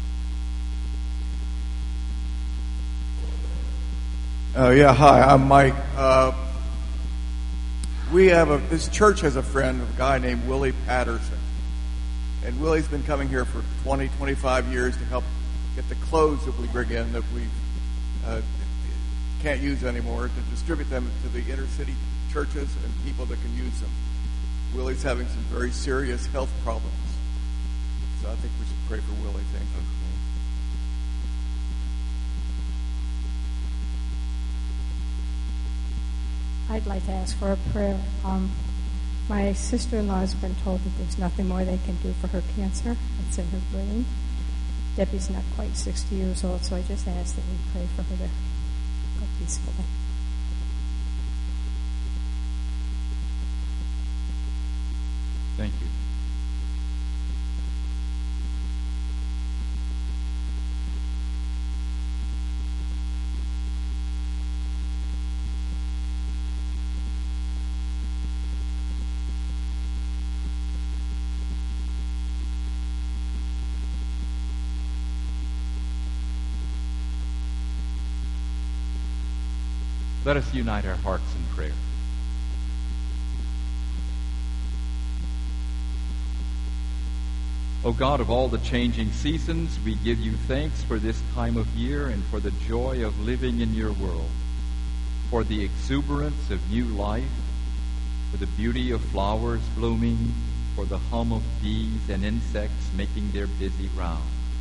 Speaker 16: Uh, yeah, hi, I'm Mike. Uh, we have a, this church has a friend, a guy named Willie Patterson. And Willie's been coming here for twenty, twenty-five years to help get the clothes that we bring in that we uh, can't use anymore, to distribute them to the inner city churches and people that can use them. Willie's having some very serious health problems. So I think we should pray for Willie. Thank you.
Speaker 17: I'd like to ask for a prayer. Um, my sister-in-law has been told that there's nothing more they can do for her cancer. It's in her brain. Debbie's not quite sixty years old, so I just ask that we pray for her to go peacefully.
Speaker 1: Thank you. Let us unite our hearts in prayer. O God of all the changing seasons, we give you thanks for this time of year and for the joy of living in your world, for the exuberance of new life, for the beauty of flowers blooming, for the hum of bees and insects making their busy rounds.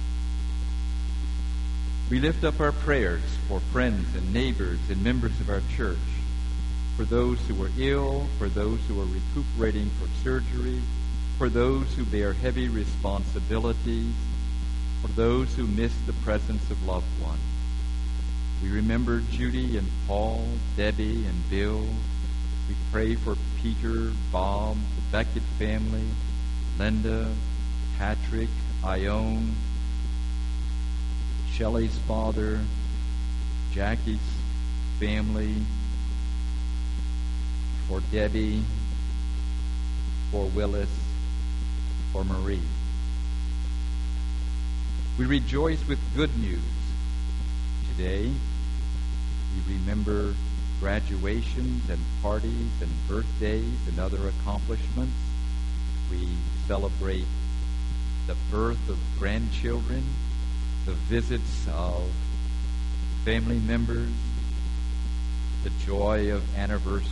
Speaker 1: We lift up our prayers for friends and neighbors and members of our church, for those who are ill, for those who are recuperating from surgery, for those who bear heavy responsibilities, for those who miss the presence of loved ones. We remember Judy and Paul, Debbie and Bill. We pray for Peter, Bob, the Beckett family, Linda, Patrick, Ione, Shelley's father, Jackie's family, for Debbie, for Willis, for Marie. We rejoice with good news. Today, we remember graduations and parties and birthdays and other accomplishments. We celebrate the birth of grandchildren, the visits of family members, the joy of anniversaries.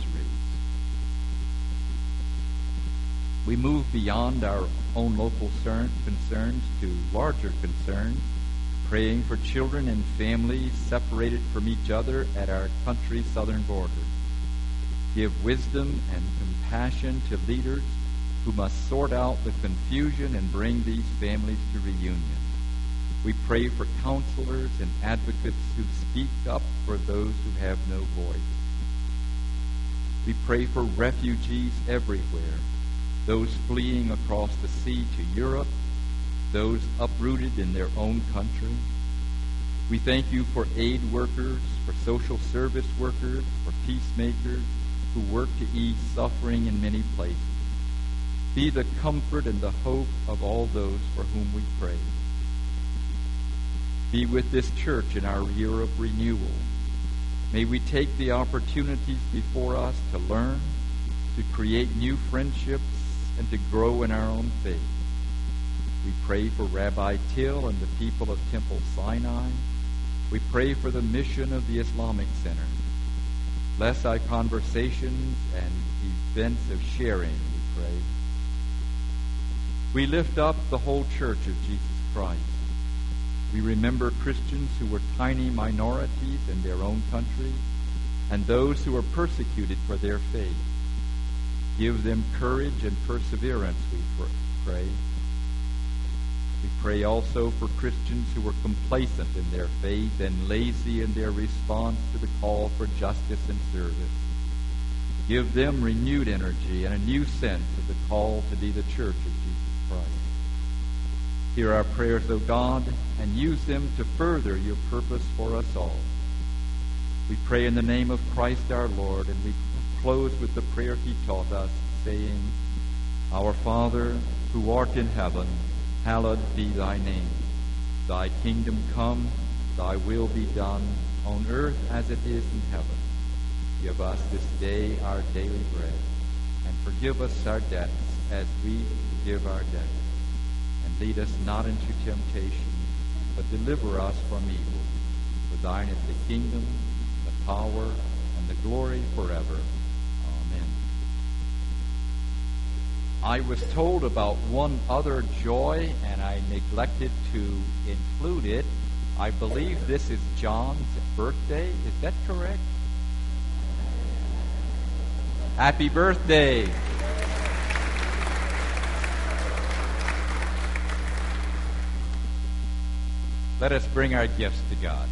Speaker 1: We move beyond our own local concerns to larger concerns, praying for children and families separated from each other at our country's southern border. Give wisdom and compassion to leaders who must sort out the confusion and bring these families to reunion. We pray for counselors and advocates who speak up for those who have no voice. We pray for refugees everywhere, those fleeing across the sea to Europe, those uprooted in their own country. We thank you for aid workers, for social service workers, for peacemakers who work to ease suffering in many places. Be the comfort and the hope of all those for whom we pray. Be with this church in our year of renewal. May we take the opportunities before us to learn, to create new friendships, and to grow in our own faith. We pray for Rabbi Till and the people of Temple Sinai. We pray for the mission of the Islamic Center. Bless our conversations and events of sharing, we pray. We lift up the whole Church of Jesus Christ. We remember Christians who were tiny minorities in their own country and those who are persecuted for their faith. Give them courage and perseverance, we pray. We pray also for Christians who are complacent in their faith and lazy in their response to the call for justice and service. Give them renewed energy and a new sense of the call to be the church of Jesus Christ. Hear our prayers, O God, and use them to further your purpose for us all. We pray in the name of Christ our Lord, and we close with the prayer he taught us, saying, Our Father, who art in heaven, hallowed be thy name. Thy kingdom come, thy will be done, on earth as it is in heaven. Give us this day our daily bread, and forgive us our debts as we forgive our debtors. And lead us not into temptation, but deliver us from evil. For thine is the kingdom, the power, and the glory forever. Amen. I was told about one other joy, and I neglected to include it. I believe this is John's birthday. Is that correct? Happy birthday. Let us bring our gifts to God.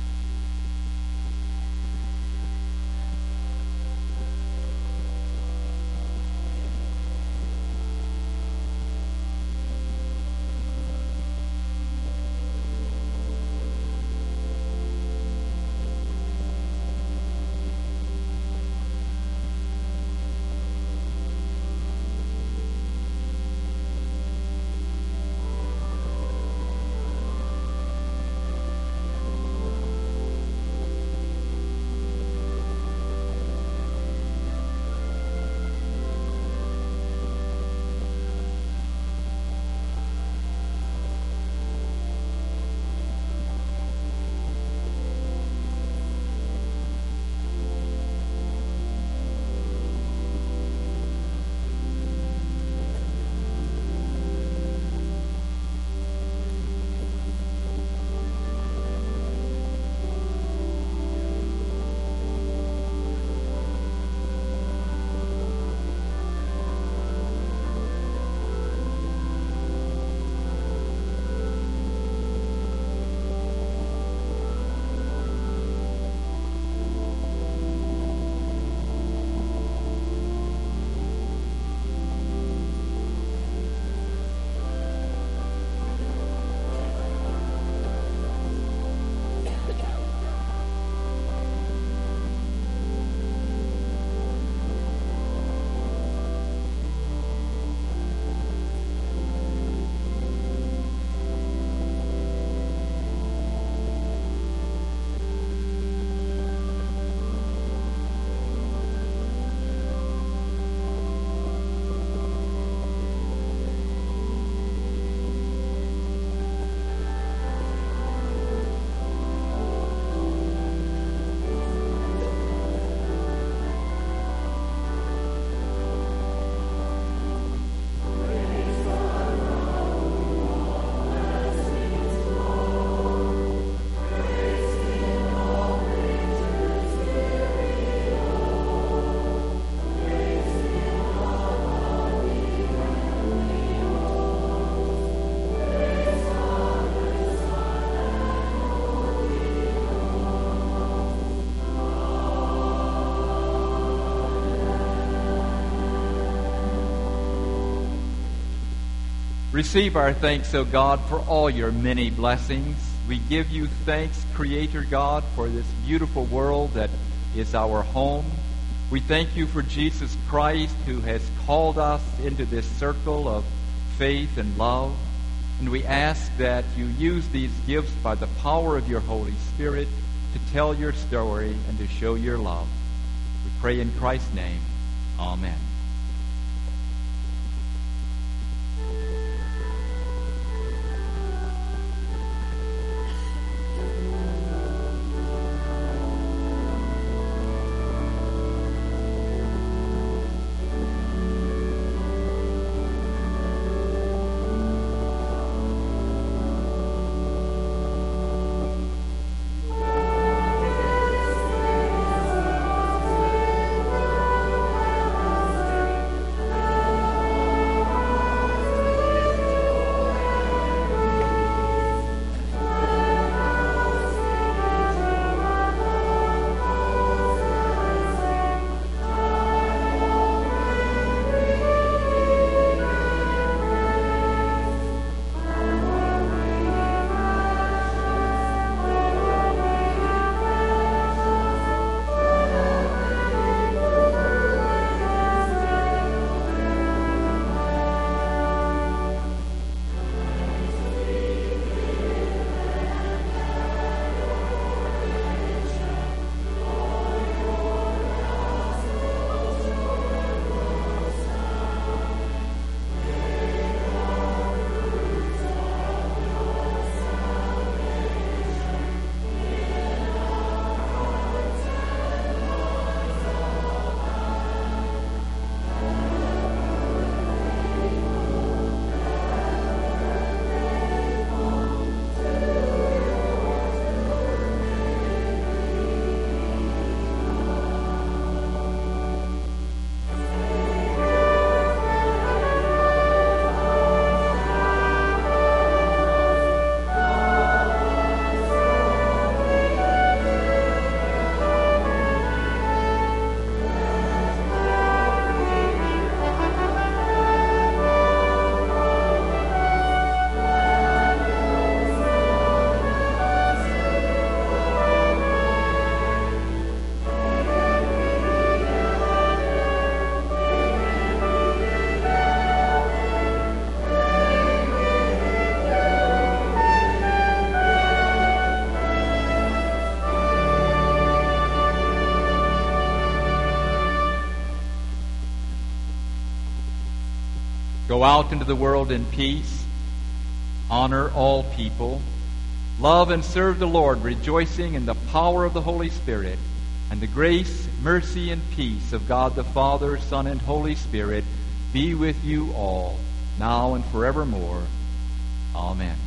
Speaker 1: Receive our thanks, O God, for all your many blessings. We give you thanks, Creator God, for this beautiful world that is our home. We thank you for Jesus Christ, who has called us into this circle of faith and love. And we ask that you use these gifts by the power of your Holy Spirit to tell your story and to show your love. We pray in Christ's name. Amen. Go out into the world in peace. Honor all people. Love and serve the Lord, rejoicing in the power of the Holy Spirit. And the grace, mercy, and peace of God the Father, Son, and Holy Spirit be with you all, now and forevermore. Amen.